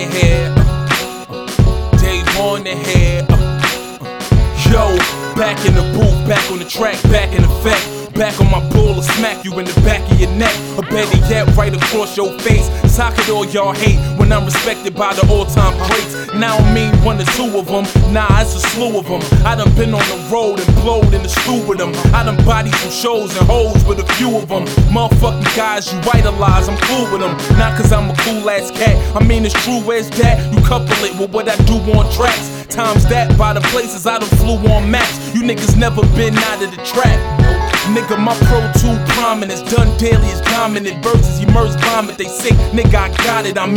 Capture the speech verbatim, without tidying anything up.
in here. Dave on the head. Yo, back in the booth, back on the track, back in effect. Back on my bull or smack you in the back of your neck. Or better yet, right across your face. Sock it all y'all hate when I'm respected by the all-time greats. Now I mean one or two of them, nah, it's a slew of them. I done been on the road and blowed in the stew with them. I done bodied some shows and hoes with a few of them. Motherfucking guys you idolize, I'm cool with them. Not cause I'm a cool ass cat, I mean it's true as that. You couple it with what I do on tracks. Times that by the places I done flew on maps. You niggas never been out of the trap. Nigga, my pro too prominent, done daily is dominant. Birds is immersed vomit, they sick, nigga, I got it, I'm